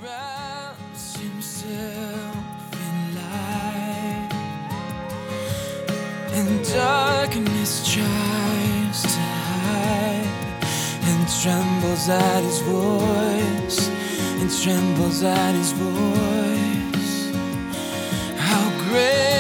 wraps himself in light, and darkness tries to hide, and trembles at his voice, and trembles at his voice. How great